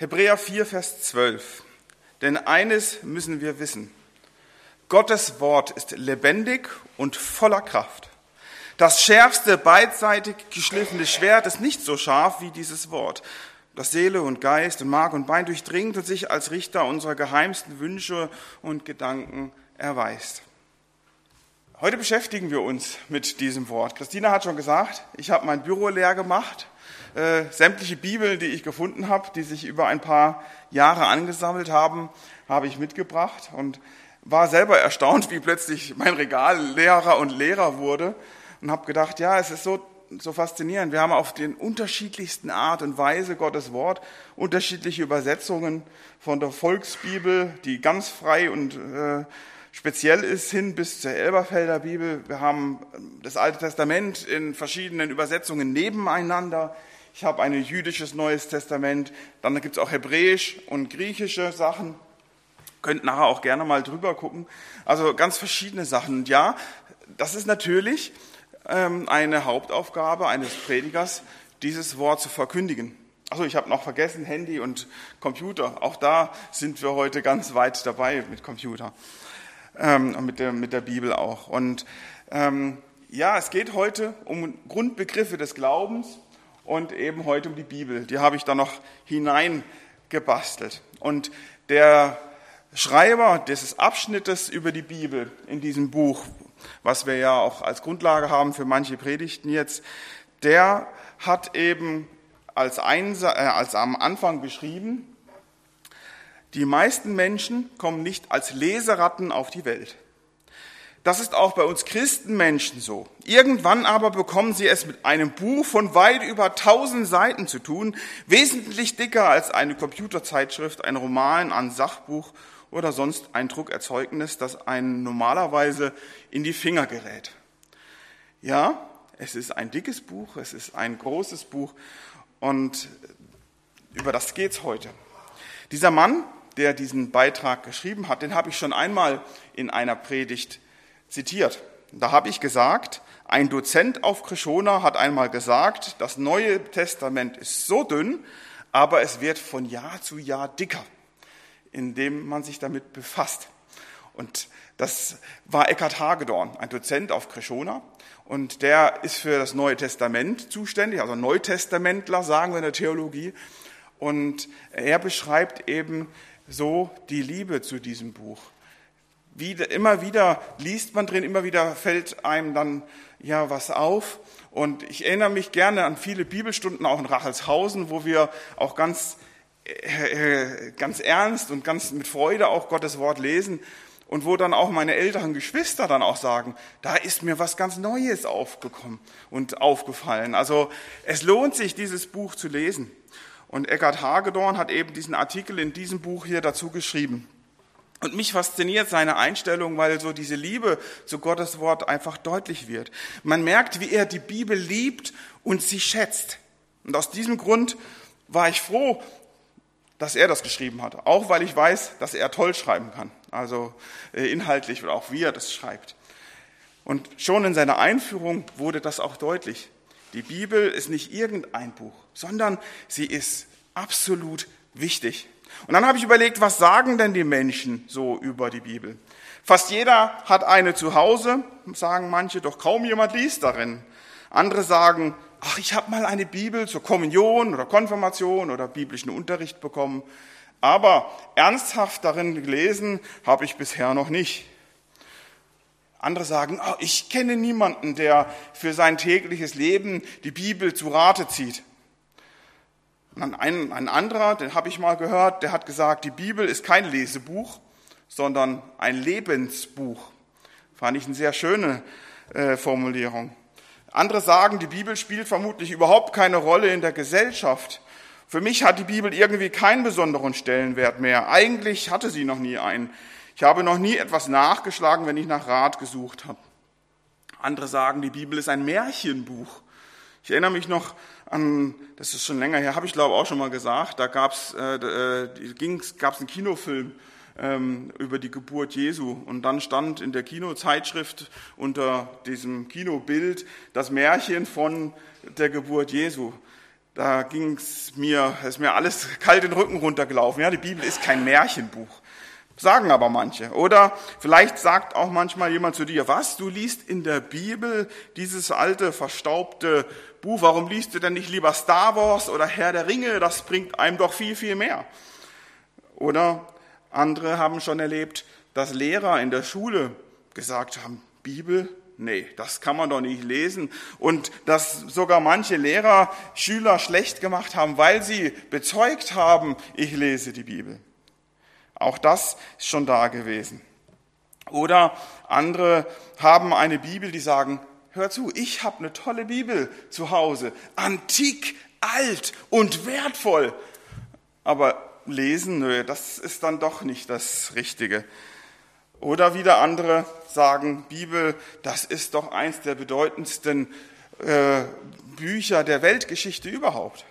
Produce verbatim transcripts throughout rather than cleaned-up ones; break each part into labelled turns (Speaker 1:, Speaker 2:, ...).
Speaker 1: Hebräer vier, Vers zwölf. Denn eines müssen wir wissen. Gottes Wort ist lebendig und voller Kraft. Das schärfste, beidseitig geschliffene Schwert ist nicht so scharf wie dieses Wort, das Seele und Geist und Mark und Bein durchdringt und sich als Richter unserer geheimsten Wünsche und Gedanken erweist. Heute beschäftigen wir uns mit diesem Wort. Christina hat schon gesagt, ich habe mein Büro leer gemacht. Äh, sämtliche Bibeln, die ich gefunden habe, die sich über ein paar Jahre angesammelt haben, habe ich mitgebracht und war selber erstaunt, wie plötzlich mein Regal leerer und leerer wurde und habe gedacht, ja, es ist so, so faszinierend. Wir haben auf den unterschiedlichsten Art und Weise Gottes Wort, unterschiedliche Übersetzungen von der Volksbibel, die ganz frei und äh, speziell ist, hin bis zur Elberfelder Bibel. Wir haben das Alte Testament in verschiedenen Übersetzungen nebeneinander. Ich habe ein jüdisches Neues Testament, dann gibt es auch hebräisch und griechische Sachen. Könnt nachher auch gerne mal drüber gucken. Also ganz verschiedene Sachen. Und ja, das ist natürlich ähm, eine Hauptaufgabe eines Predigers, dieses Wort zu verkündigen. Also ich habe noch vergessen, Handy und Computer. Auch da sind wir heute ganz weit dabei mit Computer. Ähm, und mit der, mit der Bibel auch. Und ähm, ja, es geht heute um Grundbegriffe des Glaubens und eben heute um die Bibel. Die habe ich da noch hineingebastelt. Und der Schreiber dieses Abschnittes über die Bibel in diesem Buch, was wir ja auch als Grundlage haben für manche Predigten jetzt, der hat eben als, Einsa- äh, als am Anfang beschrieben, die meisten Menschen kommen nicht als Leseratten auf die Welt. Das ist auch bei uns Christenmenschen so. Irgendwann aber bekommen sie es mit einem Buch von weit über tausend Seiten zu tun, wesentlich dicker als eine Computerzeitschrift, ein Roman, ein Sachbuch oder sonst ein Druckerzeugnis, das einem normalerweise in die Finger gerät. Ja, es ist ein dickes Buch, es ist ein großes Buch und über das geht's heute. Dieser Mann, der diesen Beitrag geschrieben hat, den habe ich schon einmal in einer Predigt zitiert. Da habe ich gesagt, ein Dozent auf Krishona hat einmal gesagt, das Neue Testament ist so dünn, aber es wird von Jahr zu Jahr dicker, indem man sich damit befasst. Und das war Eckhard Hagedorn, ein Dozent auf Krishona, und der ist für das Neue Testament zuständig, also Neutestamentler, sagen wir in der Theologie. Und er beschreibt eben so die Liebe zu diesem Buch. Wieder, immer wieder liest man drin, immer wieder fällt einem dann ja was auf. Und ich erinnere mich gerne an viele Bibelstunden, auch in Rachelshausen, wo wir auch ganz, äh, ganz ernst und ganz mit Freude auch Gottes Wort lesen. Und wo dann auch meine älteren Geschwister dann auch sagen, da ist mir was ganz Neues aufgekommen und aufgefallen. Also es lohnt sich, dieses Buch zu lesen. Und Eckhard Hagedorn hat eben diesen Artikel in diesem Buch hier dazu geschrieben. Und mich fasziniert seine Einstellung, weil so diese Liebe zu Gottes Wort einfach deutlich wird. Man merkt, wie er die Bibel liebt und sie schätzt. Und aus diesem Grund war ich froh, dass er das geschrieben hat. Auch weil ich weiß, dass er toll schreiben kann. Also inhaltlich oder auch wie er das schreibt. Und schon in seiner Einführung wurde das auch deutlich. Die Bibel ist nicht irgendein Buch, sondern sie ist absolut wichtig. Und dann habe ich überlegt, was sagen denn die Menschen so über die Bibel? Fast jeder hat eine zu Hause, sagen manche, doch kaum jemand liest darin. Andere sagen, ach, ich habe mal eine Bibel zur Kommunion oder Konfirmation oder biblischen Unterricht bekommen, aber ernsthaft darin gelesen habe ich bisher noch nicht. Andere sagen, oh, ich kenne niemanden, der für sein tägliches Leben die Bibel zu Rate zieht. Und ein, ein anderer, den habe ich mal gehört, der hat gesagt, die Bibel ist kein Lesebuch, sondern ein Lebensbuch. Fand ich eine sehr schöne äh, Formulierung. Andere sagen, die Bibel spielt vermutlich überhaupt keine Rolle in der Gesellschaft. Für mich hat die Bibel irgendwie keinen besonderen Stellenwert mehr. Eigentlich hatte sie noch nie einen. Ich habe noch nie etwas nachgeschlagen, wenn ich nach Rat gesucht habe. Andere sagen, die Bibel ist ein Märchenbuch. Ich erinnere mich noch an, das ist schon länger her, habe ich glaube auch schon mal gesagt, da gab's, äh, ging's, gab's einen Kinofilm ähm, über die Geburt Jesu und dann stand in der Kinozeitschrift unter diesem Kinobild das Märchen von der Geburt Jesu. Da ging es mir, ist mir alles kalt den Rücken runtergelaufen. Ja, die Bibel ist kein Märchenbuch, sagen aber manche. Oder vielleicht sagt auch manchmal jemand zu dir, was, du liest in der Bibel dieses alte, verstaubte Buch, warum liest du denn nicht lieber Star Wars oder Herr der Ringe, das bringt einem doch viel, viel mehr. Oder andere haben schon erlebt, dass Lehrer in der Schule gesagt haben, Bibel, nee, das kann man doch nicht lesen. Und dass sogar manche Lehrer Schüler schlecht gemacht haben, weil sie bezeugt haben, ich lese die Bibel. Auch das ist schon da gewesen. Oder andere haben eine Bibel, die sagen, hör zu, ich habe eine tolle Bibel zu Hause, antik, alt und wertvoll. Aber lesen, nö, das ist dann doch nicht das Richtige. Oder wieder andere sagen, Bibel, das ist doch eins der bedeutendsten äh, Bücher der Weltgeschichte überhaupt.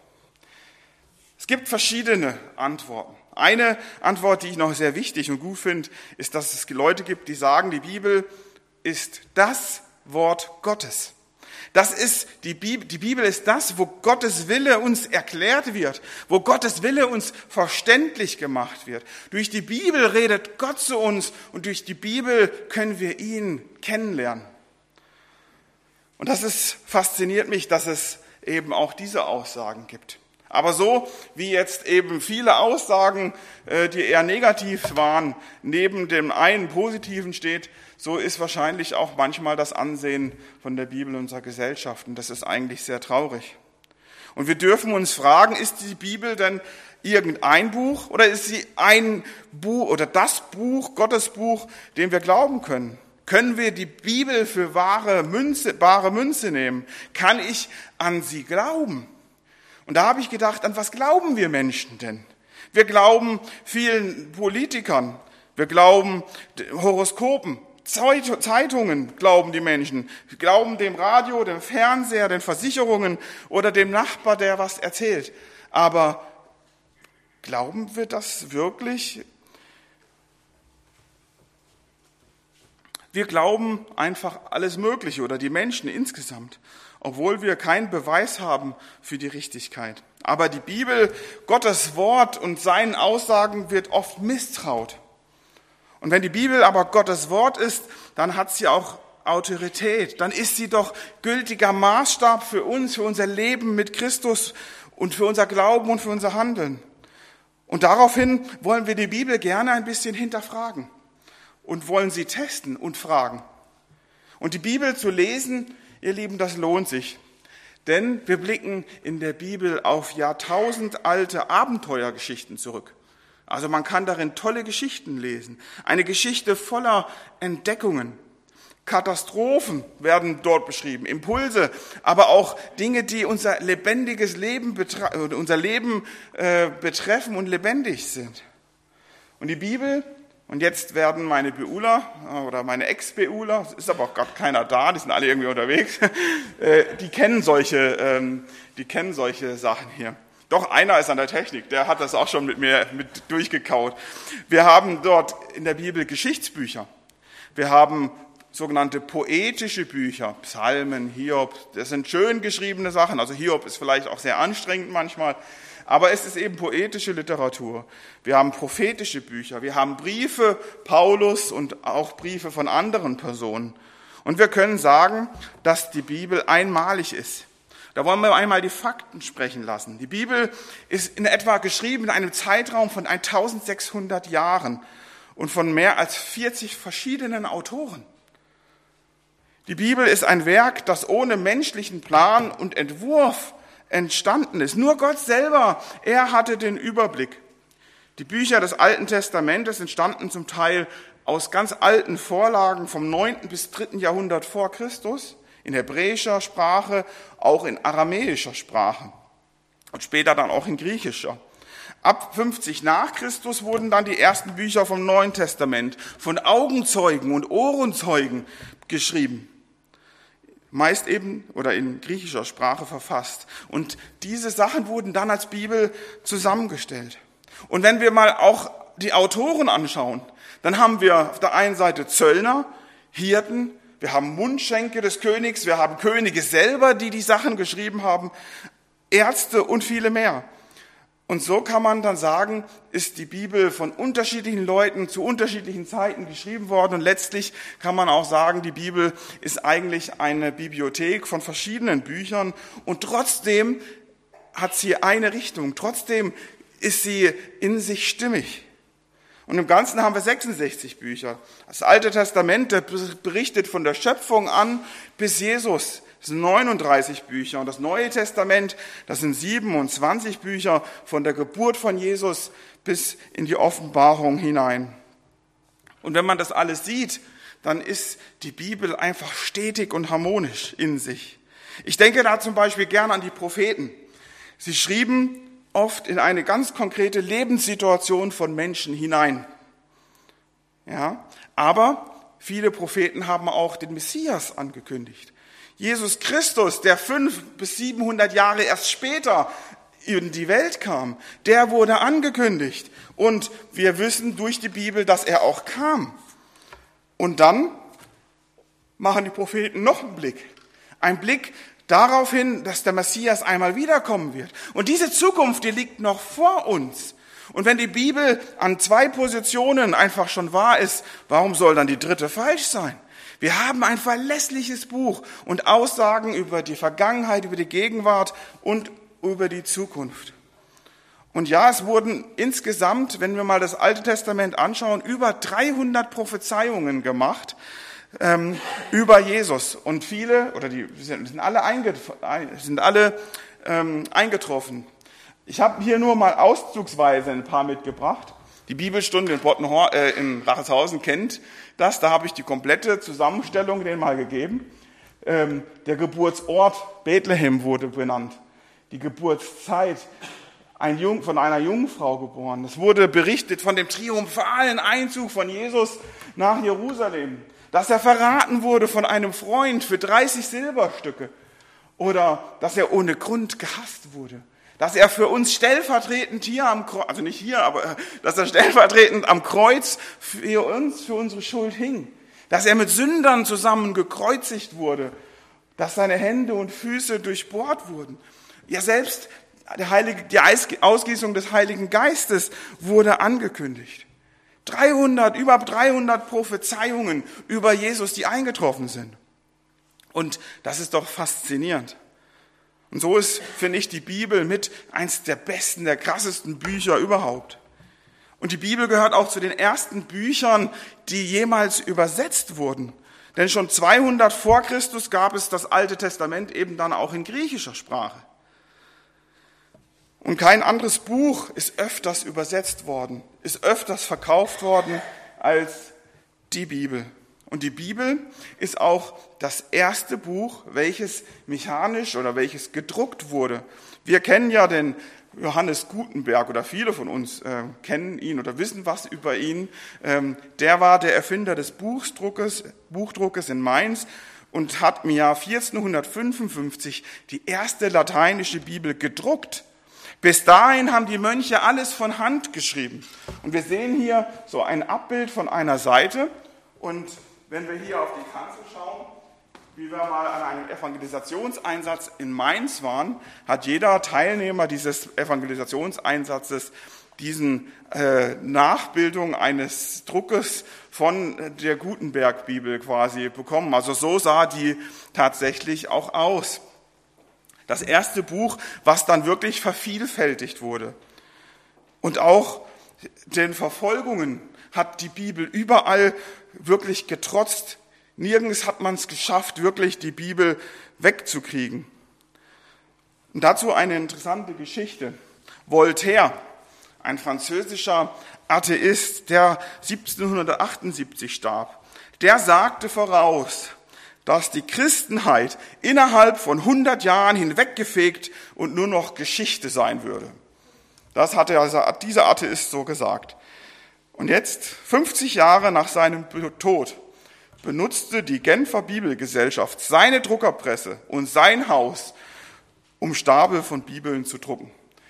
Speaker 1: Es gibt verschiedene Antworten. Eine Antwort, die ich noch sehr wichtig und gut finde, ist, dass es Leute gibt, die sagen, die Bibel ist das Wort Gottes. Das ist die Bibel, die Bibel ist das, wo Gottes Wille uns erklärt wird, wo Gottes Wille uns verständlich gemacht wird. Durch die Bibel redet Gott zu uns und durch die Bibel können wir ihn kennenlernen. Und das ist, fasziniert mich, dass es eben auch diese Aussagen gibt. Aber so wie jetzt eben viele Aussagen, die eher negativ waren, neben dem einen Positiven steht, so ist wahrscheinlich auch manchmal das Ansehen von der Bibel unserer Gesellschaft. Und das ist eigentlich sehr traurig. Und wir dürfen uns fragen, ist die Bibel denn irgendein Buch oder ist sie ein Buch oder das Buch, Gottes Buch, dem wir glauben können? Können wir die Bibel für wahre Münze, bare Münze nehmen? Kann ich an sie glauben? Und da habe ich gedacht, an was glauben wir Menschen denn? Wir glauben vielen Politikern, wir glauben Horoskopen, Zeitungen glauben die Menschen, wir glauben dem Radio, dem Fernseher, den Versicherungen oder dem Nachbar, der was erzählt. Aber glauben wir das wirklich? Wir glauben einfach alles Mögliche oder die Menschen insgesamt, obwohl wir keinen Beweis haben für die Richtigkeit. Aber die Bibel, Gottes Wort und seinen Aussagen wird oft misstraut. Und wenn die Bibel aber Gottes Wort ist, dann hat sie auch Autorität. Dann ist sie doch gültiger Maßstab für uns, für unser Leben mit Christus und für unser Glauben und für unser Handeln. Und daraufhin wollen wir die Bibel gerne ein bisschen hinterfragen und wollen sie testen und fragen. Und die Bibel zu lesen, ihr Lieben, das lohnt sich. Denn wir blicken in der Bibel auf jahrtausendalte Abenteuergeschichten zurück. Also man kann darin tolle Geschichten lesen. Eine Geschichte voller Entdeckungen. Katastrophen werden dort beschrieben, Impulse, aber auch Dinge, die unser lebendiges Leben, betre- unser Leben äh, betreffen und lebendig sind. Und die Bibel, und jetzt werden meine BeUler oder meine Ex-BeUler, es ist aber auch gerade keiner da, die sind alle irgendwie unterwegs, äh, die kennen solche, ähm, die kennen solche Sachen hier. Doch, einer ist an der Technik, der hat das auch schon mit mir mit durchgekaut. Wir haben dort in der Bibel Geschichtsbücher. Wir haben sogenannte poetische Bücher, Psalmen, Hiob. Das sind schön geschriebene Sachen. Also Hiob ist vielleicht auch sehr anstrengend manchmal, aber es ist eben poetische Literatur. Wir haben prophetische Bücher, wir haben Briefe Paulus und auch Briefe von anderen Personen. Und wir können sagen, dass die Bibel einmalig ist. Da wollen wir einmal die Fakten sprechen lassen. Die Bibel ist in etwa geschrieben in einem Zeitraum von eintausendsechshundert Jahren und von mehr als vierzig verschiedenen Autoren. Die Bibel ist ein Werk, das ohne menschlichen Plan und Entwurf entstanden ist. Nur Gott selber, er hatte den Überblick. Die Bücher des Alten Testamentes entstanden zum Teil aus ganz alten Vorlagen vom neunten bis dritten Jahrhundert vor Christus. In hebräischer Sprache, auch in aramäischer Sprache und später dann auch in griechischer. Ab fünfzig nach Christus wurden dann die ersten Bücher vom Neuen Testament von Augenzeugen und Ohrenzeugen geschrieben. Meist eben oder in griechischer Sprache verfasst. Und diese Sachen wurden dann als Bibel zusammengestellt. Und wenn wir mal auch die Autoren anschauen, dann haben wir auf der einen Seite Zöllner, Hirten, wir haben Mundschenke des Königs, wir haben Könige selber, die die Sachen geschrieben haben. Ärzte und viele mehr. Und so kann man dann sagen, ist die Bibel von unterschiedlichen Leuten zu unterschiedlichen Zeiten geschrieben worden. Und letztlich kann man auch sagen, die Bibel ist eigentlich eine Bibliothek von verschiedenen Büchern. Und trotzdem hat sie eine Richtung. Trotzdem ist sie in sich stimmig. Und im Ganzen haben wir sechsundsechzig Bücher. Das Alte Testament, das berichtet von der Schöpfung an bis Jesus. Das sind neununddreißig Bücher. Und das Neue Testament, das sind siebenundzwanzig Bücher von der Geburt von Jesus bis in die Offenbarung hinein. Und wenn man das alles sieht, dann ist die Bibel einfach stetig und harmonisch in sich. Ich denke da zum Beispiel gern an die Propheten. Sie schrieben oft in eine ganz konkrete Lebenssituation von Menschen hinein. Ja, aber viele Propheten haben auch den Messias angekündigt. Jesus Christus, der fünf bis siebenhundert Jahre erst später in die Welt kam, der wurde angekündigt. Und wir wissen durch die Bibel, dass er auch kam. Und dann machen die Propheten noch einen Blick. Ein Blick darauf hin, dass der Messias einmal wiederkommen wird. Und diese Zukunft, die liegt noch vor uns. Und wenn die Bibel an zwei Positionen einfach schon wahr ist, warum soll dann die dritte falsch sein? Wir haben ein verlässliches Buch und Aussagen über die Vergangenheit, über die Gegenwart und über die Zukunft. Und ja, es wurden insgesamt, wenn wir mal das Alte Testament anschauen, über dreihundert Prophezeiungen gemacht ähm, über Jesus. Und viele, oder die sind, sind alle, einget, sind alle ähm, eingetroffen. Ich habe hier nur mal auszugsweise ein paar mitgebracht. Die Bibelstunde in, Bottenhor, äh, in Racheshausen kennt das, da habe ich die komplette Zusammenstellung denen mal gegeben. Ähm, der Geburtsort Bethlehem wurde benannt. Die Geburtszeit, ein Jung, von einer Jungfrau geboren. Es wurde berichtet von dem triumphalen Einzug von Jesus nach Jerusalem. Dass er verraten wurde von einem Freund für dreißig Silberstücke. Oder dass er ohne Grund gehasst wurde. Dass er für uns stellvertretend hier am Kreuz, also nicht hier, aber dass er stellvertretend am Kreuz für uns, für unsere Schuld hing. Dass er mit Sündern zusammen gekreuzigt wurde. Dass seine Hände und Füße durchbohrt wurden. Ja, selbst der Heilige, die Ausgießung des Heiligen Geistes wurde angekündigt. dreihundert, über dreihundert Prophezeiungen über Jesus, die eingetroffen sind. Und das ist doch faszinierend. Und so ist, finde ich, die Bibel mit eins der besten, der krassesten Bücher überhaupt. Und die Bibel gehört auch zu den ersten Büchern, die jemals übersetzt wurden. Denn schon zweihundert vor Christus gab es das Alte Testament eben dann auch in griechischer Sprache. Und kein anderes Buch ist öfters übersetzt worden, ist öfters verkauft worden als die Bibel. Und die Bibel ist auch das erste Buch, welches mechanisch oder welches gedruckt wurde. Wir kennen ja den Johannes Gutenberg oder viele von uns äh, kennen ihn oder wissen was über ihn. Ähm, der war der Erfinder des Buchdruckes, Buchdruckes in Mainz und hat im Jahr vierzehnhundertfünfundfünfzig die erste lateinische Bibel gedruckt. Bis dahin haben die Mönche alles von Hand geschrieben. Und wir sehen hier so ein Abbild von einer Seite. Und wenn wir hier auf die Kanzel schauen, wie wir mal an einem Evangelisationseinsatz in Mainz waren, hat jeder Teilnehmer dieses Evangelisationseinsatzes diesen äh, Nachbildung eines Druckes von der Gutenberg-Bibel quasi bekommen. Also so sah die tatsächlich auch aus. Das erste Buch, was dann wirklich vervielfältigt wurde. Und auch den Verfolgungen hat die Bibel überall wirklich getrotzt. Nirgends hat man es geschafft, wirklich die Bibel wegzukriegen. Und dazu eine interessante Geschichte. Voltaire, ein französischer Atheist, der siebzehnhundertachtundsiebzig starb, der sagte voraus, dass die Christenheit innerhalb von hundert Jahren hinweggefegt und nur noch Geschichte sein würde. Das hat er, dieser Atheist so gesagt. Und jetzt, fünfzig Jahre nach seinem Tod, benutzte die Genfer Bibelgesellschaft seine Druckerpresse und sein Haus, um Stapel von Bibeln zu drucken.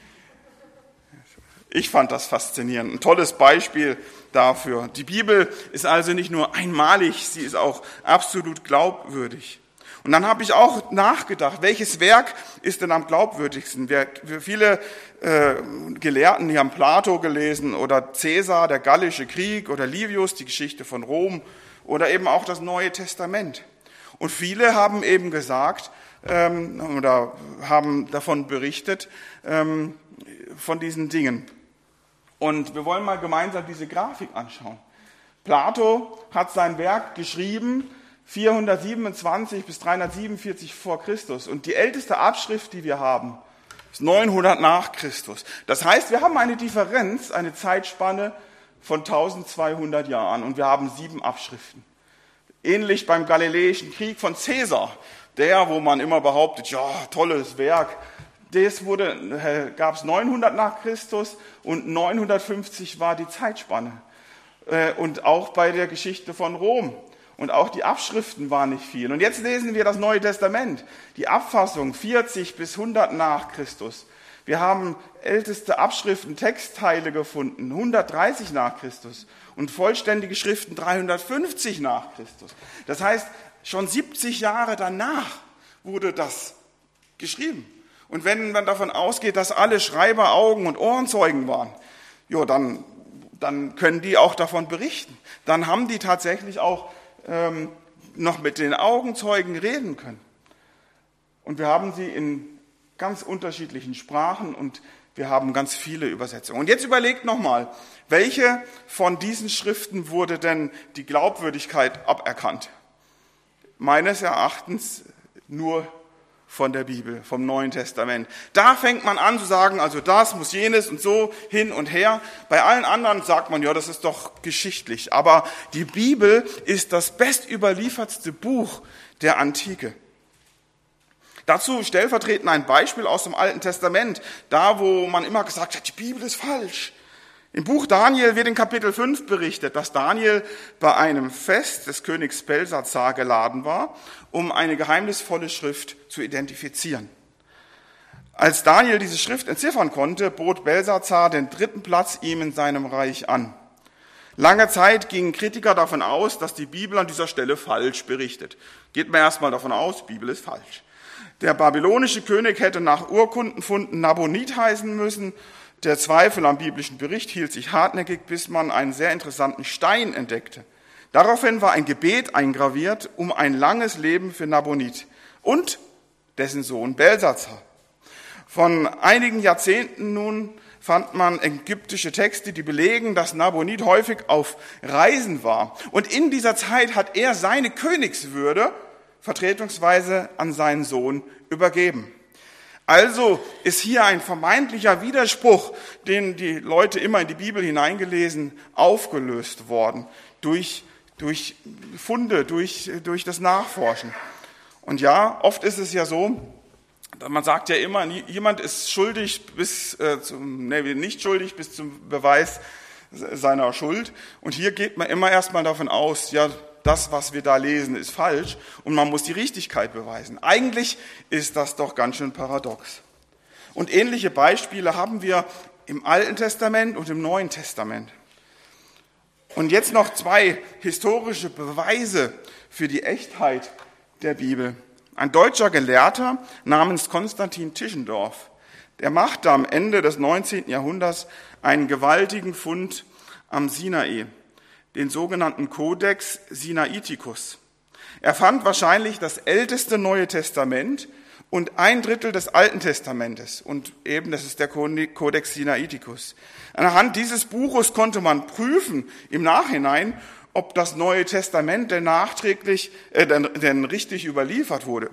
Speaker 1: Ich fand das faszinierend, ein tolles Beispiel dafür. Die Bibel ist also nicht nur einmalig, sie ist auch absolut glaubwürdig. Und dann habe ich auch nachgedacht, welches Werk ist denn am glaubwürdigsten? Wir, viele äh, Gelehrten, die haben Plato gelesen oder Caesar, der Gallische Krieg oder Livius, die Geschichte von Rom oder eben auch das Neue Testament. Und viele haben eben gesagt ähm, oder haben davon berichtet, ähm, von diesen Dingen. Und wir wollen mal gemeinsam diese Grafik anschauen. Plato hat sein Werk geschrieben, vierhundertsiebenundzwanzig bis dreihundertsiebenundvierzig vor Christus. Und die älteste Abschrift, die wir haben, ist neunhundert nach Christus. Das heißt, wir haben eine Differenz, eine Zeitspanne von eintausendzweihundert Jahren und wir haben sieben Abschriften. Ähnlich beim Galiläischen Krieg von Caesar, der, wo man immer behauptet, ja, tolles Werk, das wurde, äh, gab es neunhundert nach Christus und neunhundertfünfzig war die Zeitspanne. Äh, und auch bei der Geschichte von Rom. Und auch die Abschriften waren nicht viel. Und jetzt lesen wir das Neue Testament. Die Abfassung vierzig bis hundert nach Christus. Wir haben älteste Abschriften, Textteile gefunden, hundertdreißig nach Christus. Und vollständige Schriften dreihundertfünfzig nach Christus. Das heißt, schon siebzig Jahre danach wurde das geschrieben. Und wenn man davon ausgeht, dass alle Schreiber Augen- und Ohrenzeugen waren, jo, dann, dann können die auch davon berichten. Dann haben die tatsächlich auch ähm, noch mit den Augenzeugen reden können. Und wir haben sie in ganz unterschiedlichen Sprachen und wir haben ganz viele Übersetzungen. Und jetzt überlegt nochmal, welche von diesen Schriften wurde denn die Glaubwürdigkeit aberkannt? Meines Erachtens nur von der Bibel, vom Neuen Testament. Da fängt man an zu sagen, also das muss jenes und so hin und her. Bei allen anderen sagt man, ja, das ist doch geschichtlich. Aber die Bibel ist das bestüberliefertste Buch der Antike. Dazu stellvertretend ein Beispiel aus dem Alten Testament, da wo man immer gesagt hat, die Bibel ist falsch. Im Buch Daniel wird in Kapitel fünf berichtet, dass Daniel bei einem Fest des Königs Belsazar geladen war, um eine geheimnisvolle Schrift zu identifizieren. Als Daniel diese Schrift entziffern konnte, bot Belsazar den dritten Platz ihm in seinem Reich an. Lange Zeit gingen Kritiker davon aus, dass die Bibel an dieser Stelle falsch berichtet. Geht man erstmal davon aus, die Bibel ist falsch. Der babylonische König hätte nach Urkundenfunden Nabonid heißen müssen. Der Zweifel am biblischen Bericht hielt sich hartnäckig, bis man einen sehr interessanten Stein entdeckte. Daraufhin war ein Gebet eingraviert um ein langes Leben für Nabonid und dessen Sohn Belsazar. Von einigen Jahrzehnten nun fand man ägyptische Texte, die belegen, dass Nabonid häufig auf Reisen war. Und in dieser Zeit hat er seine Königswürde vertretungsweise an seinen Sohn übergeben. Also ist hier ein vermeintlicher Widerspruch, den die Leute immer in die Bibel hineingelesen, aufgelöst worden durch, durch Funde, durch, durch das Nachforschen. Und ja, oft ist es ja so, man sagt ja immer, jemand ist schuldig bis äh, zum, nee, nicht schuldig bis zum Beweis seiner Schuld. Und hier geht man immer erstmal davon aus, ja, das, was wir da lesen, ist falsch und man muss die Richtigkeit beweisen. Eigentlich ist das doch ganz schön paradox. Und ähnliche Beispiele haben wir im Alten Testament und im Neuen Testament. Und jetzt noch zwei historische Beweise für die Echtheit der Bibel. Ein deutscher Gelehrter namens Konstantin Tischendorf, der machte am Ende des neunzehnten Jahrhunderts einen gewaltigen Fund am Sinai, den sogenannten Codex Sinaiticus. Er fand wahrscheinlich das älteste Neue Testament und ein Drittel des Alten Testamentes. Und eben, das ist der Codex Sinaiticus. Anhand dieses Buches konnte man prüfen im Nachhinein, ob das Neue Testament denn nachträglich, äh, denn, denn richtig überliefert wurde.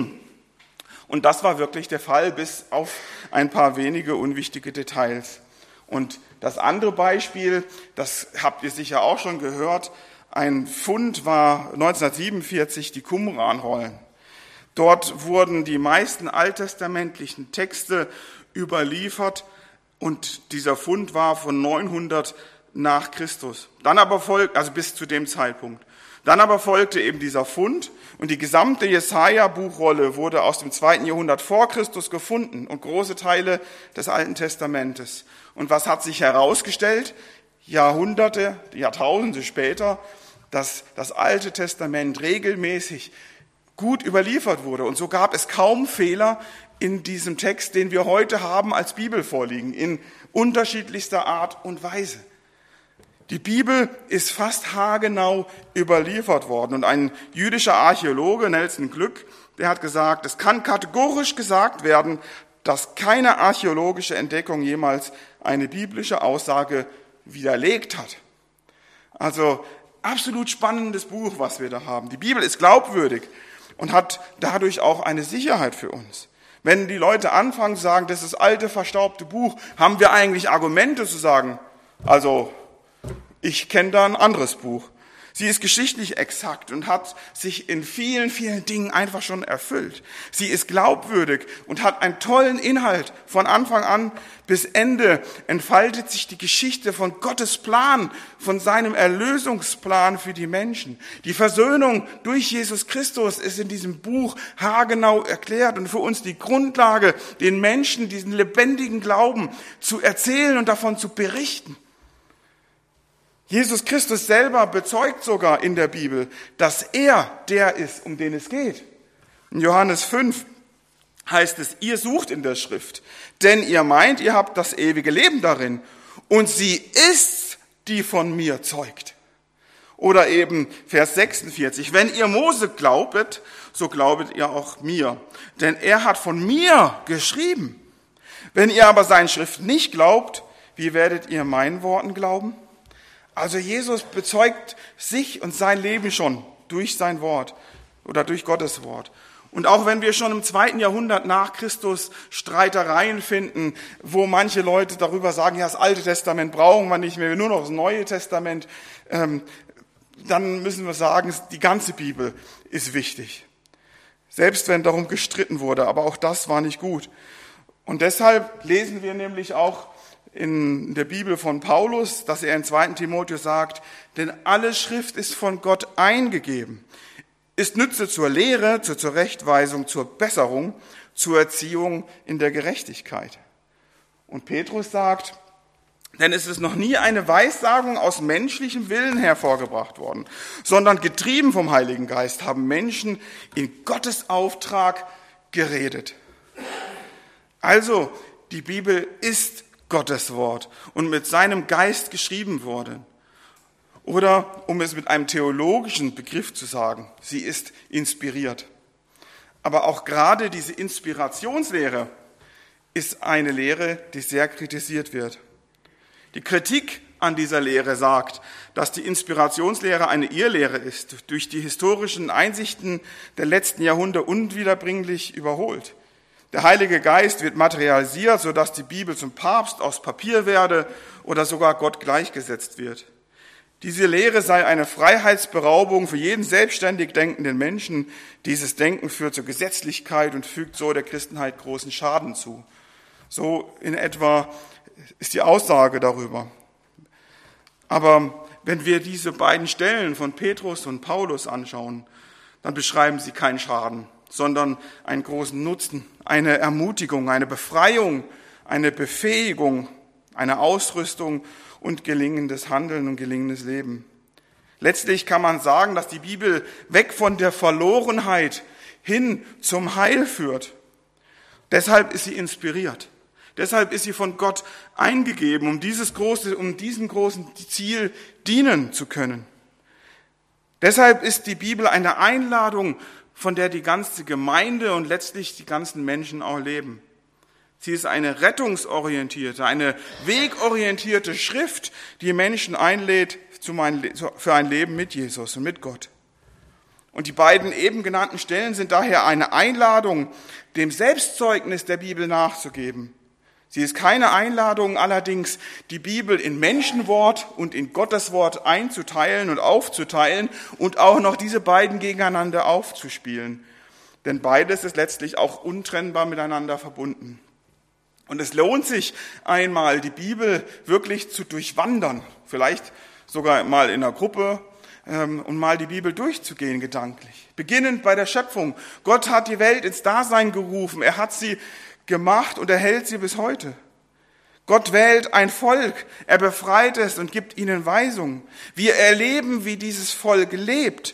Speaker 1: Und das war wirklich der Fall, bis auf ein paar wenige unwichtige Details. Und das andere Beispiel, das habt ihr sicher auch schon gehört, ein Fund war neunzehnhundertsiebenundvierzig die Qumran-Rollen. Dort wurden die meisten alttestamentlichen Texte überliefert und dieser Fund war von neunhundert nach Christus. Dann aber folgt, also bis zu dem Zeitpunkt. Dann aber folgte eben dieser Fund und die gesamte Jesaja-Buchrolle wurde aus dem zweiten Jahrhundert vor Christus gefunden und große Teile des Alten Testamentes. Und was hat sich herausgestellt? Jahrhunderte, Jahrtausende später, dass das Alte Testament regelmäßig gut überliefert wurde. Und so gab es kaum Fehler in diesem Text, den wir heute haben als Bibel vorliegen, in unterschiedlichster Art und Weise. Die Bibel ist fast haargenau überliefert worden. Und ein jüdischer Archäologe, Nelson Glück, der hat gesagt, es kann kategorisch gesagt werden, dass keine archäologische Entdeckung jemals eine biblische Aussage widerlegt hat. Also absolut spannendes Buch, was wir da haben. Die Bibel ist glaubwürdig und hat dadurch auch eine Sicherheit für uns. Wenn die Leute anfangen zu sagen, das ist das alte, verstaubte Buch, haben wir eigentlich Argumente zu sagen, also ich kenne da ein anderes Buch. Sie ist geschichtlich exakt und hat sich in vielen, vielen Dingen einfach schon erfüllt. Sie ist glaubwürdig und hat einen tollen Inhalt. Von Anfang an bis Ende entfaltet sich die Geschichte von Gottes Plan, von seinem Erlösungsplan für die Menschen. Die Versöhnung durch Jesus Christus ist in diesem Buch haargenau erklärt und für uns die Grundlage, den Menschen diesen lebendigen Glauben zu erzählen und davon zu berichten. Jesus Christus selber bezeugt sogar in der Bibel, dass er der ist, um den es geht. In Johannes fünf heißt es, ihr sucht in der Schrift, denn ihr meint, ihr habt das ewige Leben darin und sie ist, die von mir zeugt. Oder eben Vers sechsundvierzig, wenn ihr Mose glaubet, so glaubet ihr auch mir, denn er hat von mir geschrieben. Wenn ihr aber seinen Schrift nicht glaubt, wie werdet ihr meinen Worten glauben? Also Jesus bezeugt sich und sein Leben schon durch sein Wort oder durch Gottes Wort. Und auch wenn wir schon im zweiten Jahrhundert nach Christus Streitereien finden, wo manche Leute darüber sagen, ja, das Alte Testament brauchen wir nicht mehr, nur noch das Neue Testament, ähm, dann müssen wir sagen, die ganze Bibel ist wichtig. Selbst wenn darum gestritten wurde, aber auch das war nicht gut. Und deshalb lesen wir nämlich auch in der Bibel von Paulus, dass er in zweiten Timotheus sagt, denn alle Schrift ist von Gott eingegeben, ist Nütze zur Lehre, zur Zurechtweisung, zur Besserung, zur Erziehung in der Gerechtigkeit. Und Petrus sagt, denn es ist noch nie eine Weissagung aus menschlichem Willen hervorgebracht worden, sondern getrieben vom Heiligen Geist haben Menschen in Gottes Auftrag geredet. Also, die Bibel ist Gottes Wort und mit seinem Geist geschrieben worden. Oder, um es mit einem theologischen Begriff zu sagen, sie ist inspiriert. Aber auch gerade diese Inspirationslehre ist eine Lehre, die sehr kritisiert wird. Die Kritik an dieser Lehre sagt, dass die Inspirationslehre eine Irrlehre ist, durch die historischen Einsichten der letzten Jahrhunderte unwiederbringlich überholt. Der Heilige Geist wird materialisiert, sodass die Bibel zum Papst aus Papier werde oder sogar Gott gleichgesetzt wird. Diese Lehre sei eine Freiheitsberaubung für jeden selbstständig denkenden Menschen. Dieses Denken führt zur Gesetzlichkeit und fügt so der Christenheit großen Schaden zu. So in etwa ist die Aussage darüber. Aber wenn wir diese beiden Stellen von Petrus und Paulus anschauen, dann beschreiben sie keinen Schaden, sondern einen großen Nutzen, eine Ermutigung, eine Befreiung, eine Befähigung, eine Ausrüstung und gelingendes Handeln und gelingendes Leben. Letztlich kann man sagen, dass die Bibel weg von der Verlorenheit hin zum Heil führt. Deshalb ist sie inspiriert. Deshalb ist sie von Gott eingegeben, um dieses große, um diesem großen Ziel dienen zu können. Deshalb ist die Bibel eine Einladung, von der die ganze Gemeinde und letztlich die ganzen Menschen auch leben. Sie ist eine rettungsorientierte, eine wegorientierte Schrift, die Menschen einlädt für ein Leben mit Jesus und mit Gott. Und die beiden eben genannten Stellen sind daher eine Einladung, dem Selbstzeugnis der Bibel nachzugeben. Sie ist keine Einladung allerdings, die Bibel in Menschenwort und in Gotteswort einzuteilen und aufzuteilen und auch noch diese beiden gegeneinander aufzuspielen. Denn beides ist letztlich auch untrennbar miteinander verbunden. Und es lohnt sich einmal, die Bibel wirklich zu durchwandern, vielleicht sogar mal in einer Gruppe ähm, und mal die Bibel durchzugehen gedanklich. Beginnend bei der Schöpfung. Gott hat die Welt ins Dasein gerufen, er hat sie gemacht und er hält sie bis heute. Gott wählt ein Volk, er befreit es und gibt ihnen Weisungen. Wir erleben, wie dieses Volk lebt.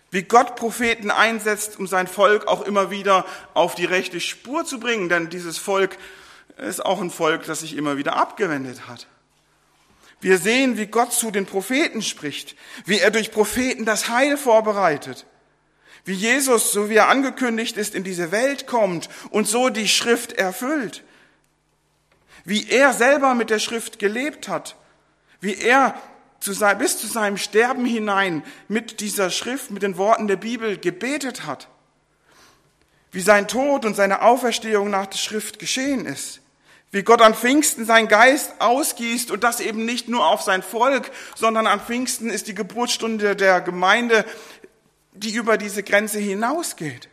Speaker 1: Wie Gott Propheten einsetzt, um sein Volk auch immer wieder auf die rechte Spur zu bringen. Denn dieses Volk ist auch ein Volk, das sich immer wieder abgewendet hat. Wir sehen, wie Gott zu den Propheten spricht, wie er durch Propheten das Heil vorbereitet, wie Jesus, so wie er angekündigt ist, in diese Welt kommt und so die Schrift erfüllt, wie er selber mit der Schrift gelebt hat, wie er zu sein, bis zu seinem Sterben hinein mit dieser Schrift, mit den Worten der Bibel gebetet hat, wie sein Tod und seine Auferstehung nach der Schrift geschehen ist, wie Gott an Pfingsten seinen Geist ausgießt und das eben nicht nur auf sein Volk, sondern an Pfingsten ist die Geburtsstunde der Gemeinde, die über diese Grenze hinausgeht.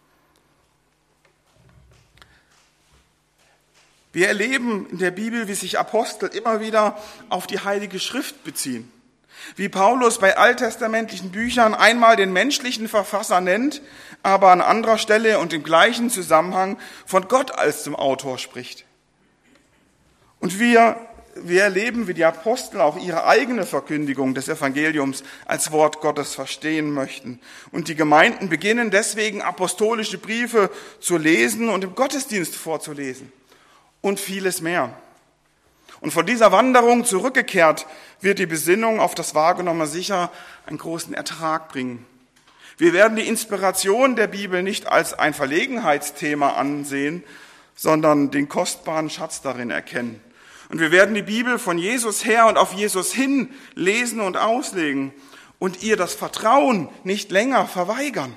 Speaker 1: Wir erleben in der Bibel, wie sich Apostel immer wieder auf die Heilige Schrift beziehen. Wie Paulus bei alttestamentlichen Büchern einmal den menschlichen Verfasser nennt, aber an anderer Stelle und im gleichen Zusammenhang von Gott als zum Autor spricht. Und wir, wir erleben, wie die Apostel auch ihre eigene Verkündigung des Evangeliums als Wort Gottes verstehen möchten. Und die Gemeinden beginnen deswegen apostolische Briefe zu lesen und im Gottesdienst vorzulesen. Und vieles mehr. Und von dieser Wanderung zurückgekehrt wird die Besinnung auf das Wahrgenommene sicher einen großen Ertrag bringen. Wir werden die Inspiration der Bibel nicht als ein Verlegenheitsthema ansehen, sondern den kostbaren Schatz darin erkennen. Und wir werden die Bibel von Jesus her und auf Jesus hin lesen und auslegen und ihr das Vertrauen nicht länger verweigern.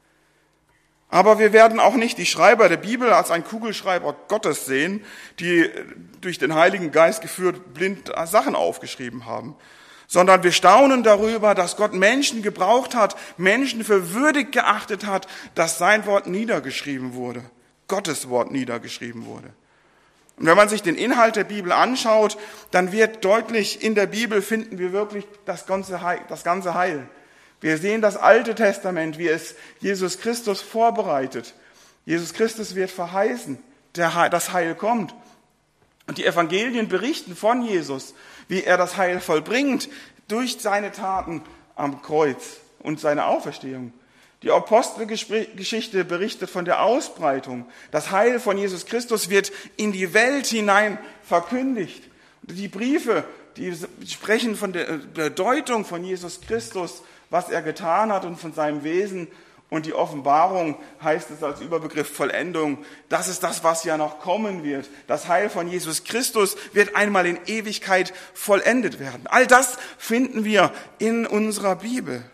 Speaker 1: Aber wir werden auch nicht die Schreiber der Bibel als ein Kugelschreiber Gottes sehen, die durch den Heiligen Geist geführt blind Sachen aufgeschrieben haben, sondern wir staunen darüber, dass Gott Menschen gebraucht hat, Menschen für würdig geachtet hat, dass sein Wort niedergeschrieben wurde, Gottes Wort niedergeschrieben wurde. Und wenn man sich den Inhalt der Bibel anschaut, dann wird deutlich, in der Bibel finden wir wirklich das ganze Heil. Das ganze Heil. Wir sehen das Alte Testament, wie es Jesus Christus vorbereitet. Jesus Christus wird verheißen, der, das Heil kommt. Und die Evangelien berichten von Jesus, wie er das Heil vollbringt durch seine Taten am Kreuz und seine Auferstehung. Die Apostelgeschichte berichtet von der Ausbreitung. Das Heil von Jesus Christus wird in die Welt hinein verkündigt. Die Briefe, die sprechen von der Bedeutung von Jesus Christus, was er getan hat und von seinem Wesen. Und die Offenbarung heißt es als Überbegriff Vollendung. Das ist das, was ja noch kommen wird. Das Heil von Jesus Christus wird einmal in Ewigkeit vollendet werden. All das finden wir in unserer Bibel.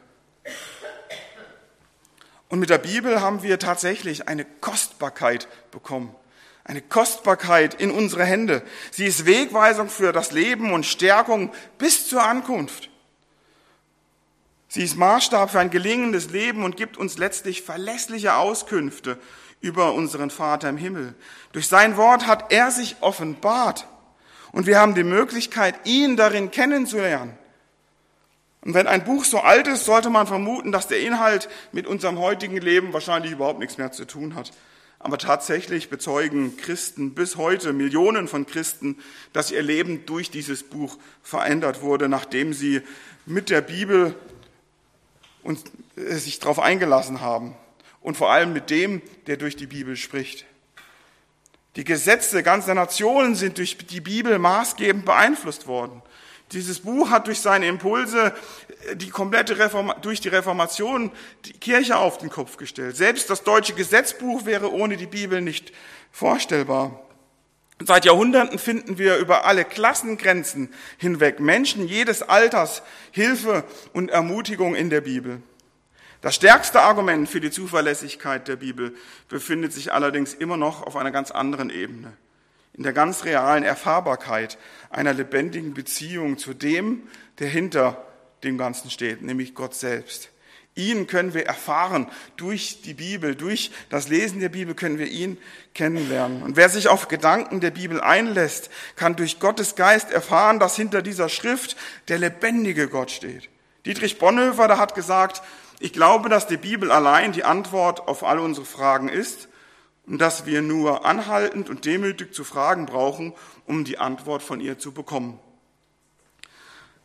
Speaker 1: Und mit der Bibel haben wir tatsächlich eine Kostbarkeit bekommen. Eine Kostbarkeit in unsere Hände. Sie ist Wegweisung für das Leben und Stärkung bis zur Ankunft. Sie ist Maßstab für ein gelingendes Leben und gibt uns letztlich verlässliche Auskünfte über unseren Vater im Himmel. Durch sein Wort hat er sich offenbart und wir haben die Möglichkeit, ihn darin kennenzulernen. Und wenn ein Buch so alt ist, sollte man vermuten, dass der Inhalt mit unserem heutigen Leben wahrscheinlich überhaupt nichts mehr zu tun hat. Aber tatsächlich bezeugen Christen bis heute, Millionen von Christen, dass ihr Leben durch dieses Buch verändert wurde, nachdem sie mit der Bibel und sich darauf eingelassen haben. Und vor allem mit dem, der durch die Bibel spricht. Die Gesetze ganzer Nationen sind durch die Bibel maßgebend beeinflusst worden. Dieses Buch hat durch seine Impulse die komplette Reform, durch die Reformation die Kirche auf den Kopf gestellt. Selbst das deutsche Gesetzbuch wäre ohne die Bibel nicht vorstellbar. Seit Jahrhunderten finden wir über alle Klassengrenzen hinweg Menschen jedes Alters Hilfe und Ermutigung in der Bibel. Das stärkste Argument für die Zuverlässigkeit der Bibel befindet sich allerdings immer noch auf einer ganz anderen Ebene. In der ganz realen Erfahrbarkeit einer lebendigen Beziehung zu dem, der hinter dem Ganzen steht, nämlich Gott selbst. Ihn können wir erfahren durch die Bibel, durch das Lesen der Bibel können wir ihn kennenlernen. Und wer sich auf Gedanken der Bibel einlässt, kann durch Gottes Geist erfahren, dass hinter dieser Schrift der lebendige Gott steht. Dietrich Bonhoeffer, der hat gesagt, ich glaube, dass die Bibel allein die Antwort auf alle unsere Fragen ist und dass wir nur anhaltend und demütig zu fragen brauchen, um die Antwort von ihr zu bekommen.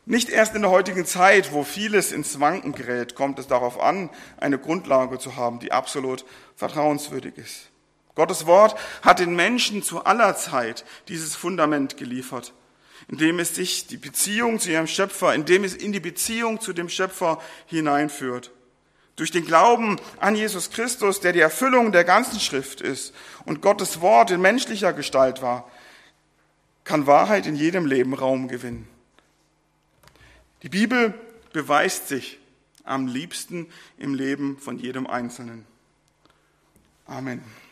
Speaker 1: Nicht erst in der heutigen Zeit, wo vieles ins Wanken gerät, kommt es darauf an, eine Grundlage zu haben, die absolut vertrauenswürdig ist. Gottes Wort hat den Menschen zu aller Zeit dieses Fundament geliefert, indem es sich die Beziehung zu ihrem Schöpfer, indem es in die Beziehung zu dem Schöpfer hineinführt. Durch den Glauben an Jesus Christus, der die Erfüllung der ganzen Schrift ist und Gottes Wort in menschlicher Gestalt war, kann Wahrheit in jedem Leben Raum gewinnen. Die Bibel beweist sich am liebsten im Leben von jedem Einzelnen. Amen.